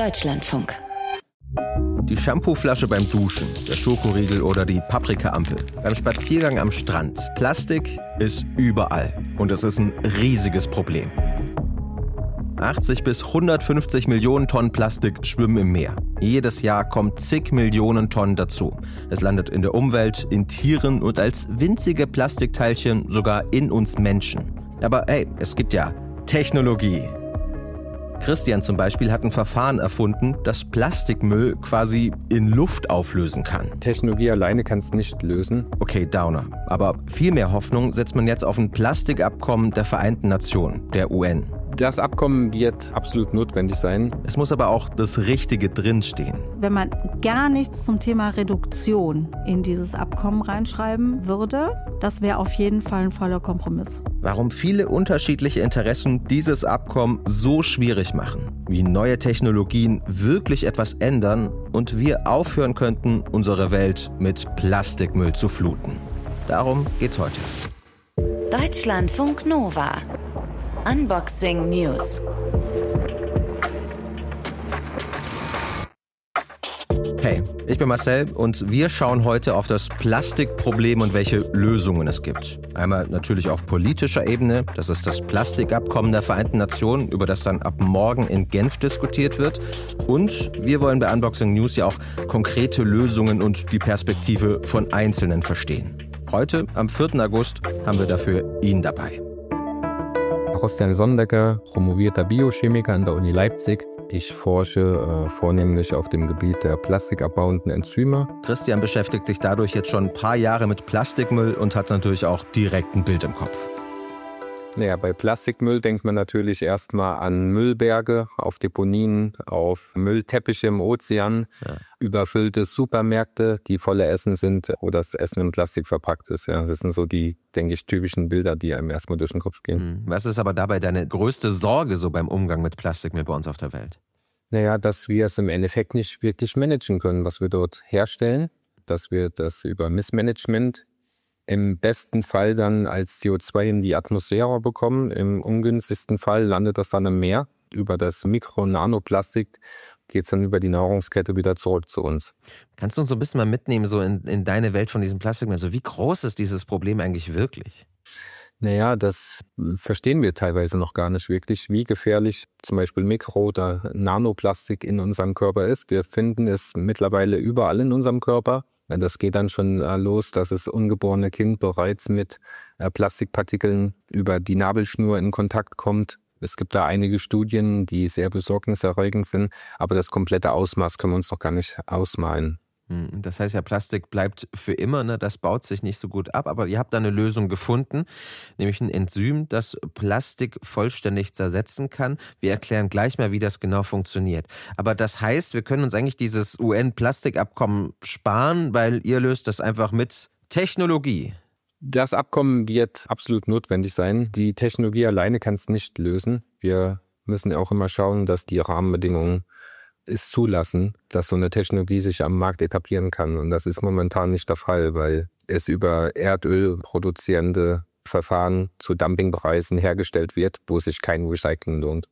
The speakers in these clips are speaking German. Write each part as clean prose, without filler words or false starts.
Deutschlandfunk. Die Shampooflasche beim Duschen, der Schokoriegel oder die Paprikaampel. Beim Spaziergang am Strand. Plastik ist überall. Und es ist ein riesiges Problem. 80 bis 150 Millionen Tonnen Plastik schwimmen im Meer. Jedes Jahr kommen zig Millionen Tonnen dazu. Es landet in der Umwelt, in Tieren und als winzige Plastikteilchen sogar in uns Menschen. Aber hey, es gibt ja Technologie. Christian zum Beispiel hat ein Verfahren erfunden, das Plastikmüll quasi in Luft auflösen kann. Technologie alleine kann es nicht lösen. Okay, Downer. Aber viel mehr Hoffnung setzt man jetzt auf ein Plastikabkommen der Vereinten Nationen, der UN. Das Abkommen wird absolut notwendig sein. Es muss aber auch das Richtige drinstehen. Wenn man gar nichts zum Thema Reduktion in dieses Abkommen reinschreiben würde, das wäre auf jeden Fall ein voller Kompromiss. Warum viele unterschiedliche Interessen dieses Abkommen so schwierig machen, wie neue Technologien wirklich etwas ändern und wir aufhören könnten, unsere Welt mit Plastikmüll zu fluten. Darum geht's heute. Deutschlandfunk Nova. Unboxing News. Hey, ich bin Marcel und wir schauen heute auf das Plastikproblem und welche Lösungen es gibt. Einmal natürlich auf politischer Ebene, das ist das Plastikabkommen der Vereinten Nationen, über das dann ab morgen in Genf diskutiert wird. Und wir wollen bei Unboxing News ja auch konkrete Lösungen und die Perspektive von Einzelnen verstehen. Heute, am 4. August, haben wir dafür ihn dabei. Christian Sondecker, promovierter Biochemiker an der Uni Leipzig. Ich forsche vornehmlich auf dem Gebiet der plastikabbauenden Enzyme. Christian beschäftigt sich dadurch jetzt schon ein paar Jahre mit Plastikmüll und hat natürlich auch direkt ein Bild im Kopf. Naja, bei Plastikmüll denkt man natürlich erstmal an Müllberge auf Deponien, auf Müllteppiche im Ozean, überfüllte Supermärkte, die voller Essen sind, wo das Essen in Plastik verpackt ist. Ja, das sind so die, denke ich, typischen Bilder, die einem erstmal durch den Kopf gehen. Was ist aber dabei deine größte Sorge so beim Umgang mit Plastikmüll bei uns auf der Welt? Naja, dass wir es im Endeffekt nicht wirklich managen können, was wir dort herstellen, dass wir das über Missmanagement im besten Fall dann als CO2 in die Atmosphäre bekommen. Im ungünstigsten Fall landet das dann im Meer. Über das Mikro- und Nanoplastik geht es dann über die Nahrungskette wieder zurück zu uns. Kannst du uns so ein bisschen mal mitnehmen so in deine Welt von diesem Plastikmüll? Also wie groß ist dieses Problem eigentlich wirklich? Naja, das verstehen wir teilweise noch gar nicht wirklich, wie gefährlich zum Beispiel Mikro- oder Nanoplastik in unserem Körper ist. Wir finden es mittlerweile überall in unserem Körper. Das geht dann schon los, dass das ungeborene Kind bereits mit Plastikpartikeln über die Nabelschnur in Kontakt kommt. Es gibt da einige Studien, die sehr besorgniserregend sind, aber das komplette Ausmaß können wir uns noch gar nicht ausmalen. Das heißt ja, Plastik bleibt für immer, ne? Das baut sich nicht so gut ab, aber ihr habt da eine Lösung gefunden, nämlich ein Enzym, das Plastik vollständig zersetzen kann. Wir erklären gleich mal, wie das genau funktioniert. Aber das heißt, wir können uns eigentlich dieses UN-Plastikabkommen sparen, weil ihr löst das einfach mit Technologie. Das Abkommen wird absolut notwendig sein. Die Technologie alleine kann es nicht lösen. Wir müssen auch immer schauen, dass die Rahmenbedingungen es zulassen, dass so eine Technologie sich am Markt etablieren kann. Und das ist momentan nicht der Fall, weil es über Erdöl produzierende Verfahren zu Dumpingpreisen hergestellt wird, wo sich kein Recycling lohnt.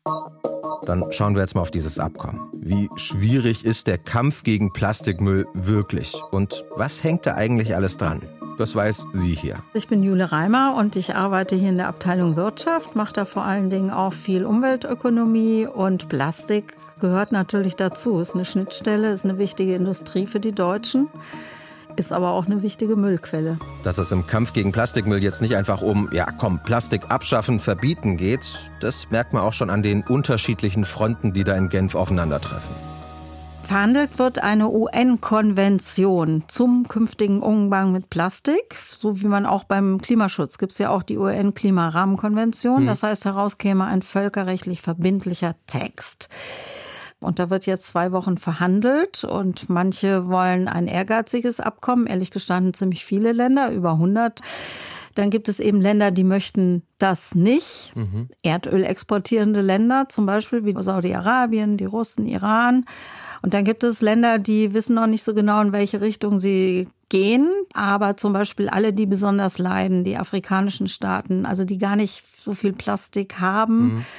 Dann schauen wir jetzt mal auf dieses Abkommen. Wie schwierig ist der Kampf gegen Plastikmüll wirklich? Und was hängt da eigentlich alles dran? Das weiß sie hier. Ich bin Jule Reimer und ich arbeite hier in der Abteilung Wirtschaft, mache da vor allen Dingen auch viel Umweltökonomie und Plastik gehört natürlich dazu. Ist eine Schnittstelle, ist eine wichtige Industrie für die Deutschen, ist aber auch eine wichtige Müllquelle. Dass es im Kampf gegen Plastikmüll jetzt nicht einfach um, Plastik abschaffen, verbieten geht, das merkt man auch schon an den unterschiedlichen Fronten, die da in Genf aufeinandertreffen. Verhandelt wird eine UN-Konvention zum künftigen Umgang mit Plastik, so wie man auch beim Klimaschutz gibt es ja auch die UN-Klimarahmenkonvention. Das heißt, heraus käme ein völkerrechtlich verbindlicher Text. Und da wird jetzt 2 Wochen verhandelt und manche wollen ein ehrgeiziges Abkommen, ehrlich gestanden ziemlich viele Länder, über 100. Dann gibt es eben Länder, die möchten das nicht. Erdöl exportierende Länder, zum Beispiel wie Saudi-Arabien, die Russen, Iran. Und dann gibt es Länder, die wissen noch nicht so genau, in welche Richtung sie gehen. Aber zum Beispiel alle, die besonders leiden, die afrikanischen Staaten, also die gar nicht so viel Plastik haben.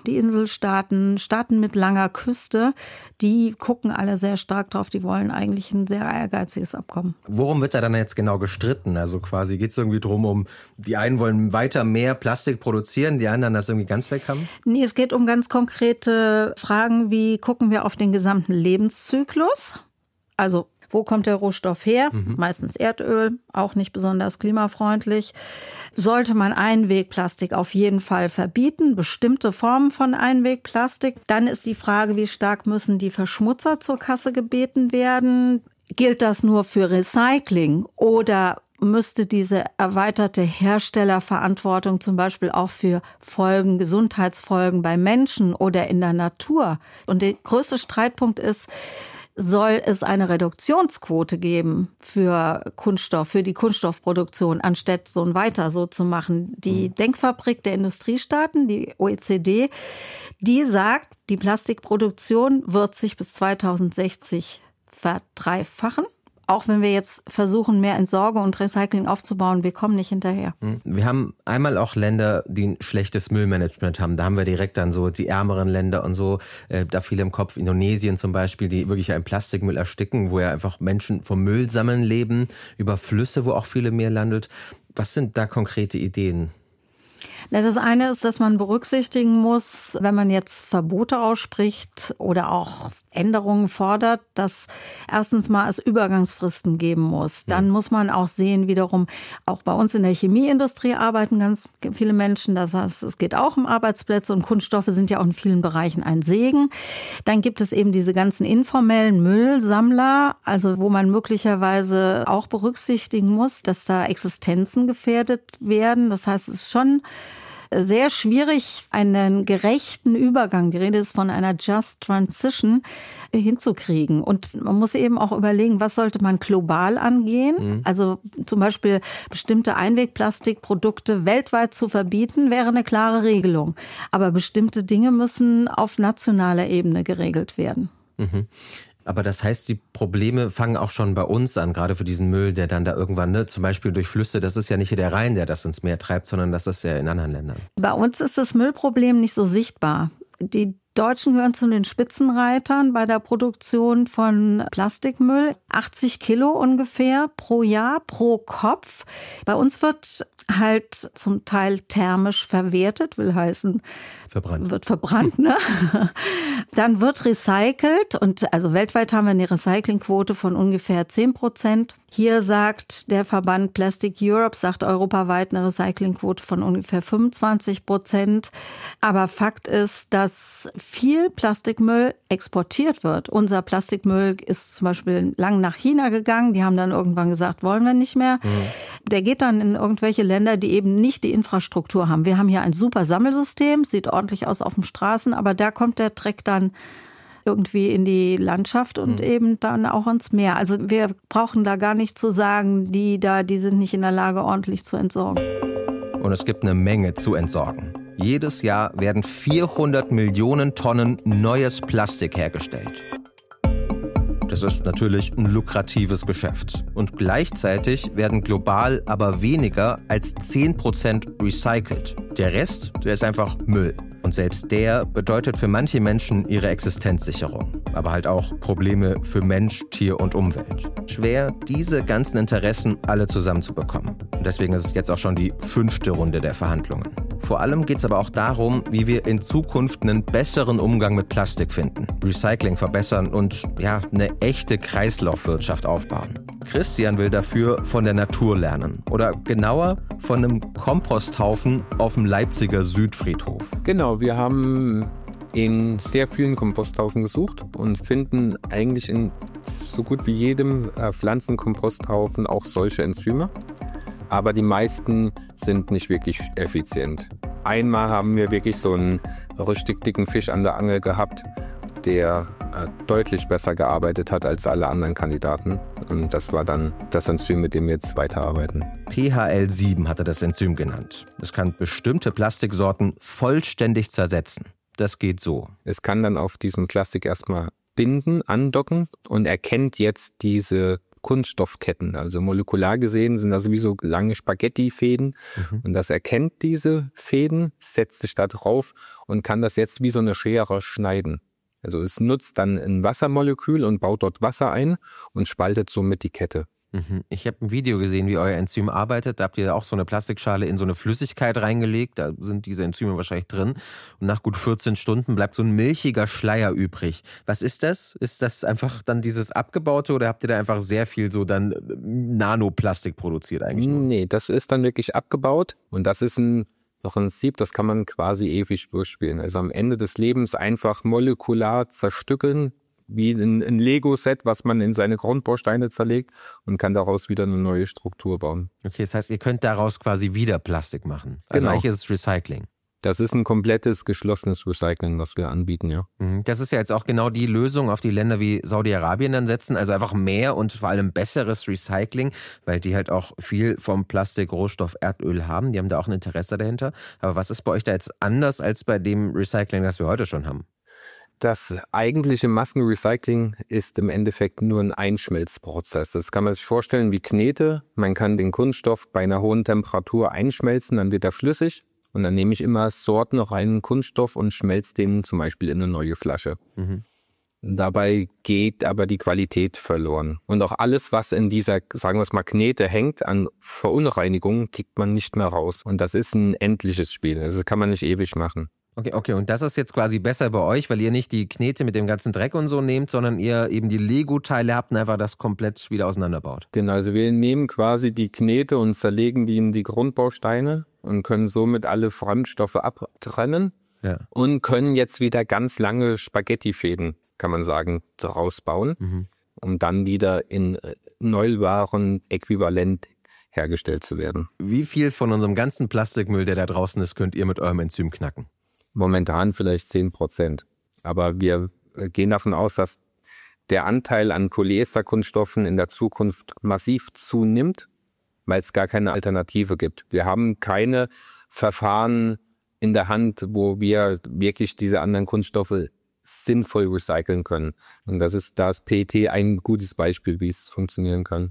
Die Inselstaaten, Staaten mit langer Küste, die gucken alle sehr stark drauf. Die wollen eigentlich ein sehr ehrgeiziges Abkommen. Worum wird da dann jetzt genau gestritten? Also quasi geht es irgendwie drum, die einen wollen weiter mehr Plastik produzieren, die anderen das irgendwie ganz weg haben? Nee, es geht um ganz konkrete Fragen, wie gucken wir auf den gesamten Lebenszyklus? Also wo kommt der Rohstoff her? Meistens Erdöl, auch nicht besonders klimafreundlich. Sollte man Einwegplastik auf jeden Fall verbieten, bestimmte Formen von Einwegplastik? Dann ist die Frage, wie stark müssen die Verschmutzer zur Kasse gebeten werden? Gilt das nur für Recycling oder müsste diese erweiterte Herstellerverantwortung zum Beispiel auch für Folgen, Gesundheitsfolgen bei Menschen oder in der Natur? Und der größte Streitpunkt ist, soll es eine Reduktionsquote geben für Kunststoff, für die Kunststoffproduktion, anstatt so weiter so zu machen. Die Denkfabrik der Industriestaaten, die OECD, die sagt, die Plastikproduktion wird sich bis 2060 verdreifachen. Auch wenn wir jetzt versuchen, mehr Entsorgung und Recycling aufzubauen, wir kommen nicht hinterher. Wir haben einmal auch Länder, die ein schlechtes Müllmanagement haben. Da haben wir direkt dann so die ärmeren Länder und so. Da viele im Kopf, Indonesien zum Beispiel, die wirklich einen Plastikmüll ersticken, wo ja einfach Menschen vom Müll sammeln leben, über Flüsse, wo auch viele mehr landet. Was sind da konkrete Ideen? Das eine ist, dass man berücksichtigen muss, wenn man jetzt Verbote ausspricht oder auch Änderungen fordert, dass erstens mal es Übergangsfristen geben muss. Dann muss man auch sehen, wiederum, auch bei uns in der Chemieindustrie arbeiten ganz viele Menschen. Das heißt, es geht auch um Arbeitsplätze und Kunststoffe sind ja auch in vielen Bereichen ein Segen. Dann gibt es eben diese ganzen informellen Müllsammler, also wo man möglicherweise auch berücksichtigen muss, dass da Existenzen gefährdet werden. Das heißt, es ist schon sehr schwierig, einen gerechten Übergang, die Rede ist von einer Just Transition, hinzukriegen. Und man muss eben auch überlegen, was sollte man global angehen? Also zum Beispiel bestimmte Einwegplastikprodukte weltweit zu verbieten, wäre eine klare Regelung. Aber bestimmte Dinge müssen auf nationaler Ebene geregelt werden. Aber das heißt, die Probleme fangen auch schon bei uns an, gerade für diesen Müll, der dann da irgendwann, zum Beispiel durch Flüsse, das ist ja nicht der Rhein, der das ins Meer treibt, sondern das ist ja in anderen Ländern. Bei uns ist das Müllproblem nicht so sichtbar. Die Deutschen gehören zu den Spitzenreitern bei der Produktion von Plastikmüll. 80 Kilo ungefähr pro Jahr, pro Kopf. Bei uns wird halt zum Teil thermisch verwertet, will heißen, wird verbrannt, ne? Dann wird recycelt und also weltweit haben wir eine Recyclingquote von ungefähr 10%. Hier sagt der Verband Plastic Europe, sagt europaweit eine Recyclingquote von ungefähr 25%. Aber Fakt ist, dass viel Plastikmüll exportiert wird. Unser Plastikmüll ist zum Beispiel lang nach China gegangen. Die haben dann irgendwann gesagt, wollen wir nicht mehr. Der geht dann in irgendwelche Länder, die eben nicht die Infrastruktur haben. Wir haben hier ein super Sammelsystem, sieht ordentlich aus auf den Straßen, aber da kommt der Dreck dann irgendwie in die Landschaft und eben dann auch ins Meer. Also wir brauchen da gar nicht zu sagen, die sind nicht in der Lage, ordentlich zu entsorgen. Und es gibt eine Menge zu entsorgen. Jedes Jahr werden 400 Millionen Tonnen neues Plastik hergestellt. Das ist natürlich ein lukratives Geschäft. Und gleichzeitig werden global aber weniger als 10% recycelt. Der Rest, der ist einfach Müll. Und selbst der bedeutet für manche Menschen ihre Existenzsicherung. Aber halt auch Probleme für Mensch, Tier und Umwelt. Schwer, diese ganzen Interessen alle zusammenzubekommen. Und deswegen ist es jetzt auch schon die 5. Runde der Verhandlungen. Vor allem geht es aber auch darum, wie wir in Zukunft einen besseren Umgang mit Plastik finden, Recycling verbessern und eine echte Kreislaufwirtschaft aufbauen. Christian will dafür von der Natur lernen. Oder genauer von einem Komposthaufen auf dem Leipziger Südfriedhof. Genau, wir haben in sehr vielen Komposthaufen gesucht und finden eigentlich in so gut wie jedem Pflanzenkomposthaufen auch solche Enzyme. Aber die meisten sind nicht wirklich effizient. Einmal haben wir wirklich so einen richtig dicken Fisch an der Angel gehabt, der deutlich besser gearbeitet hat als alle anderen Kandidaten. Und das war dann das Enzym, mit dem wir jetzt weiterarbeiten. PHL7 hat er das Enzym genannt. Es kann bestimmte Plastiksorten vollständig zersetzen. Das geht so. Es kann dann auf diesem Plastik erstmal binden, andocken und erkennt jetzt diese Kunststoffketten. Also molekular gesehen sind das wie so lange Spaghettifäden. Und das erkennt diese Fäden, setzt sich da drauf und kann das jetzt wie so eine Schere schneiden. Also es nutzt dann ein Wassermolekül und baut dort Wasser ein und spaltet somit die Kette. Ich habe ein Video gesehen, wie euer Enzym arbeitet. Da habt ihr auch so eine Plastikschale in so eine Flüssigkeit reingelegt. Da sind diese Enzyme wahrscheinlich drin. Und nach gut 14 Stunden bleibt so ein milchiger Schleier übrig. Was ist das? Ist das einfach dann dieses Abgebaute oder habt ihr da einfach sehr viel so dann Nanoplastik produziert eigentlich nur? Nee, das ist dann wirklich abgebaut. Und das ist ein Prinzip, das kann man quasi ewig durchspielen. Also am Ende des Lebens einfach molekular zerstückeln, wie ein Lego-Set, was man in seine Grundbausteine zerlegt und kann daraus wieder eine neue Struktur bauen. Okay, das heißt, ihr könnt daraus quasi wieder Plastik machen. Also eigentlich ist es Recycling. Das ist ein komplettes, geschlossenes Recycling, was wir anbieten, ja. Das ist ja jetzt auch genau die Lösung, auf die Länder wie Saudi-Arabien dann setzen. Also einfach mehr und vor allem besseres Recycling, weil die halt auch viel vom Plastikrohstoff Erdöl haben. Die haben da auch ein Interesse dahinter. Aber was ist bei euch da jetzt anders als bei dem Recycling, das wir heute schon haben? Das eigentliche Massenrecycling ist im Endeffekt nur ein Einschmelzprozess. Das kann man sich vorstellen wie Knete. Man kann den Kunststoff bei einer hohen Temperatur einschmelzen, dann wird er flüssig. Und dann nehme ich immer sortenreinen Kunststoff und schmelze den zum Beispiel in eine neue Flasche. Dabei geht aber die Qualität verloren. Und auch alles, was in dieser, sagen wir es mal, Knete hängt an Verunreinigungen, kriegt man nicht mehr raus. Und das ist ein endliches Spiel. Also das kann man nicht ewig machen. Okay. Und das ist jetzt quasi besser bei euch, weil ihr nicht die Knete mit dem ganzen Dreck und so nehmt, sondern ihr eben die Lego-Teile habt und einfach das komplett wieder auseinanderbaut. Genau, also wir nehmen quasi die Knete und zerlegen die in die Grundbausteine und können somit alle Fremdstoffe abtrennen und können jetzt wieder ganz lange Spaghettifäden, kann man sagen, daraus bauen, um dann wieder in Neuwaren äquivalent hergestellt zu werden. Wie viel von unserem ganzen Plastikmüll, der da draußen ist, könnt ihr mit eurem Enzym knacken? Momentan vielleicht 10%. Aber wir gehen davon aus, dass der Anteil an Polyesterkunststoffen in der Zukunft massiv zunimmt, weil es gar keine Alternative gibt. Wir haben keine Verfahren in der Hand, wo wir wirklich diese anderen Kunststoffe sinnvoll recyceln können. Und da ist PET ein gutes Beispiel, wie es funktionieren kann.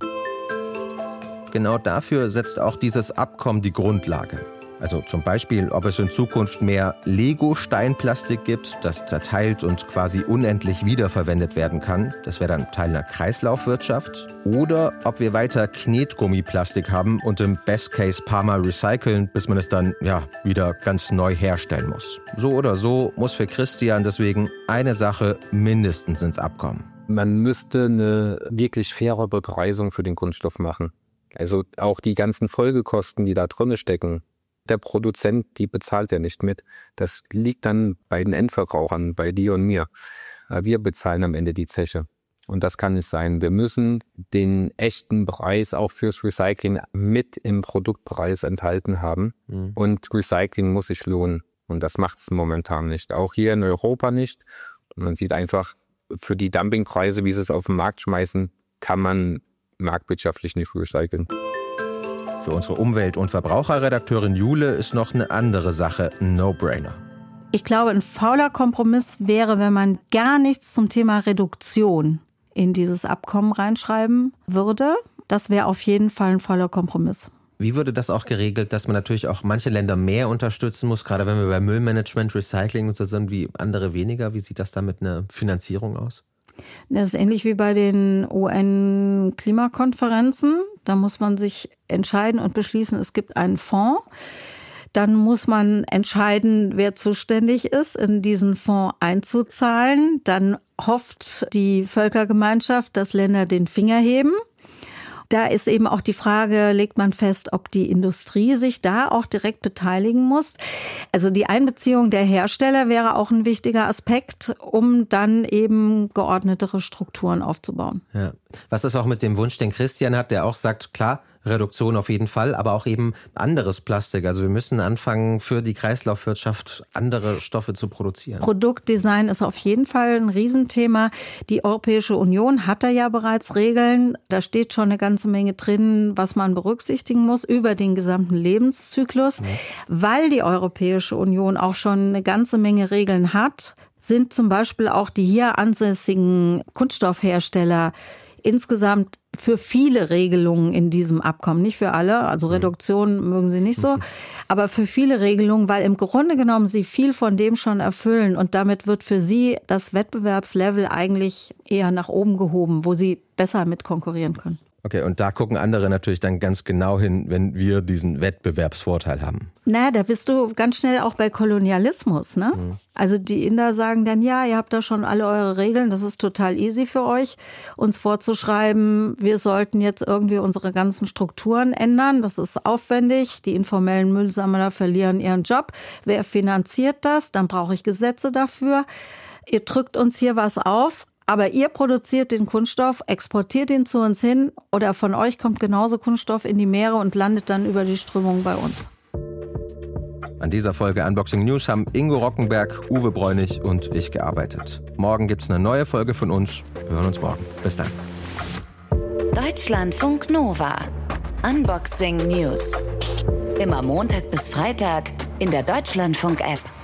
Genau dafür setzt auch dieses Abkommen die Grundlage. Also zum Beispiel, ob es in Zukunft mehr Lego-Steinplastik gibt, das zerteilt und quasi unendlich wiederverwendet werden kann. Das wäre dann Teil einer Kreislaufwirtschaft. Oder ob wir weiter Knetgummiplastik haben und im Best Case paar Mal recyceln, bis man es dann wieder ganz neu herstellen muss. So oder so muss für Christian deswegen eine Sache mindestens ins Abkommen. Man müsste eine wirklich faire Bepreisung für den Kunststoff machen. Also auch die ganzen Folgekosten, die da drin stecken. Der Produzent, die bezahlt ja nicht mit. Das liegt dann bei den Endverbrauchern, bei dir und mir. Wir bezahlen am Ende die Zeche. Und das kann nicht sein. Wir müssen den echten Preis auch fürs Recycling mit im Produktpreis enthalten haben. Und Recycling muss sich lohnen. Und das macht es momentan nicht. Auch hier in Europa nicht. Und man sieht einfach, für die Dumpingpreise, wie sie es auf den Markt schmeißen, kann man marktwirtschaftlich nicht recyceln. Für unsere Umwelt- und Verbraucherredakteurin Jule ist noch eine andere Sache ein No-Brainer. Ich glaube, ein fauler Kompromiss wäre, wenn man gar nichts zum Thema Reduktion in dieses Abkommen reinschreiben würde. Das wäre auf jeden Fall ein fauler Kompromiss. Wie würde das auch geregelt, dass man natürlich auch manche Länder mehr unterstützen muss, gerade wenn wir bei Müllmanagement, Recycling und so sind, wie andere weniger? Wie sieht das da mit einer Finanzierung aus? Das ist ähnlich wie bei den UN-Klimakonferenzen. Da muss man sich entscheiden und beschließen, es gibt einen Fonds. Dann muss man entscheiden, wer zuständig ist, in diesen Fonds einzuzahlen. Dann hofft die Völkergemeinschaft, dass Länder den Finger heben. Da ist eben auch die Frage, legt man fest, ob die Industrie sich da auch direkt beteiligen muss. Also die Einbeziehung der Hersteller wäre auch ein wichtiger Aspekt, um dann eben geordnetere Strukturen aufzubauen. Ja. Was ist auch mit dem Wunsch, den Christian hat, der auch sagt, klar, Reduktion auf jeden Fall, aber auch eben anderes Plastik. Also wir müssen anfangen, für die Kreislaufwirtschaft andere Stoffe zu produzieren. Produktdesign ist auf jeden Fall ein Riesenthema. Die Europäische Union hat da ja bereits Regeln. Da steht schon eine ganze Menge drin, was man berücksichtigen muss über den gesamten Lebenszyklus. Ja. Weil die Europäische Union auch schon eine ganze Menge Regeln hat, sind zum Beispiel auch die hier ansässigen Kunststoffhersteller insgesamt für viele Regelungen in diesem Abkommen, nicht für alle, also Reduktion mögen sie nicht so, aber für viele Regelungen, weil im Grunde genommen sie viel von dem schon erfüllen und damit wird für sie das Wettbewerbslevel eigentlich eher nach oben gehoben, wo sie besser mit konkurrieren können. Okay, und da gucken andere natürlich dann ganz genau hin, wenn wir diesen Wettbewerbsvorteil haben. Na, da bist du ganz schnell auch bei Kolonialismus, ne? Also die Inder sagen dann, ja, ihr habt da schon alle eure Regeln, das ist total easy für euch, uns vorzuschreiben, wir sollten jetzt irgendwie unsere ganzen Strukturen ändern, das ist aufwendig, die informellen Müllsammler verlieren ihren Job. Wer finanziert das? Dann brauche ich Gesetze dafür. Ihr drückt uns hier was auf. Aber ihr produziert den Kunststoff, exportiert ihn zu uns hin oder von euch kommt genauso Kunststoff in die Meere und landet dann über die Strömung bei uns. An dieser Folge Unboxing News haben Ingo Rockenberg, Uwe Bräunig und ich gearbeitet. Morgen gibt's eine neue Folge von uns. Wir hören uns morgen. Bis dann. Deutschlandfunk Nova. Unboxing News. Immer Montag bis Freitag in der Deutschlandfunk-App.